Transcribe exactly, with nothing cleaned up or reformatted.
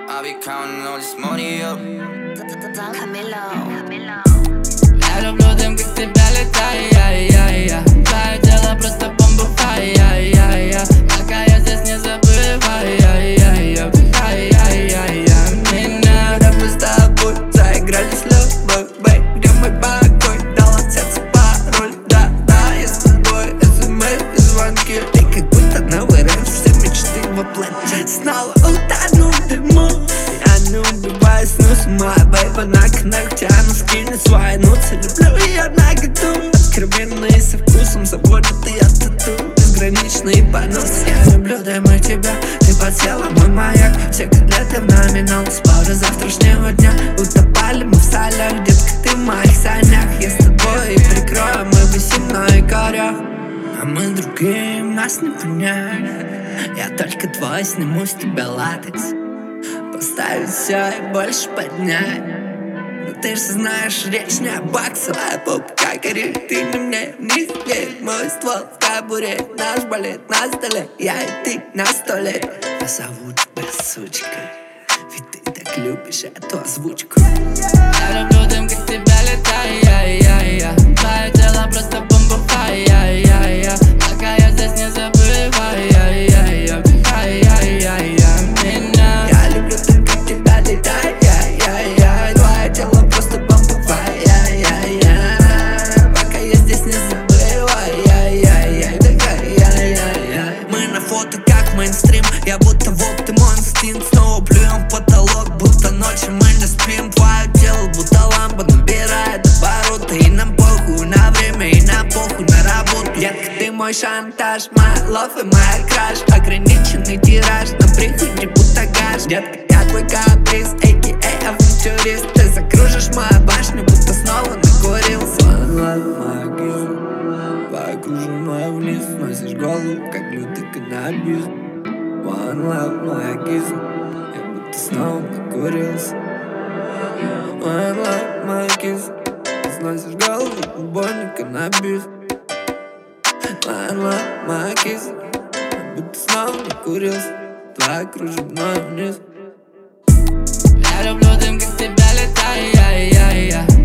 I be counting all this money up. Я люблю дым, как тебя летает. Твое тело просто бомба, ай-яй-яй-яй. Пока я здесь, не забывай, ай-яй-яй, ай-яй-яй-яй. Меня мы с тобой заиграли с любовь, бэй. Где мой покой, дал от сердца пароль. Да, да, я с тобой, смс и звонки. Ты как будто новый рэп, все мечты воплотить. Снова утону в дыму, я не убиваюсь, ну с ума, бэйба. На коннекте, а на скине свой нуцы. Люблю ее наготу, откровенные со вкусом, заводят и от тату. Безграничный понос, я люблю дымы тебя. Ты подсела, мой маяк, все котлеты в номинал. Споры завтрашнего дня, утопали мы в солях. Детка, ты в моих санях, я с тобой и прикрою. Мы висим на якорях, а мы другим, нас не понять. Я только твой, сниму с тебя латекс, поставить все и больше поднять. Но ты же знаешь, речь не о баксах, а попка горит. Ты на мне не верь, мой ствол в кобуре. Наш балет на столе, я и ты на столе. Я зову тебя, сучка, ведь ты так любишь эту озвучку. Я люблю дым, как тебя летает. Твое тело просто бомба, ай-яй-яй-яй. Пока я здесь, не забывай, ай-яй-яй, ай-яй-яй-яй. Меня я люблю дым, как тебя летает. Твое тело просто бомба, ай-яй-яй-яй. Пока я здесь, не забывай, ай-яй-яй, ай-яй-яй. Мы на фото как мейнстрим, я будто волк, ты мой инстинкт. Снова плюем в потолок, будто ночью мы не спим. Твое тело будто лампа набирает обороты. И нам похуй на время, и нам похуй на работу. Детка, ты мой шантаж, моя лов и моя краш. Ограниченный тираж, на приходе будто гаш. Детка, я твой каприз, а.к.а. авантюрист. Ты закружишь мою башню, будто снова накурился. One love, моя киза, твоя кружевная вниз. Носишь голову, как лютый каннабис. One love, моя киза, я будто снова накурился. One love, моя киза, сносишь голову, как убойный каннабис. One love, моя киза, я будто снова накурился. Твоя кружевная вниз. я люблю дым, как тебя летает.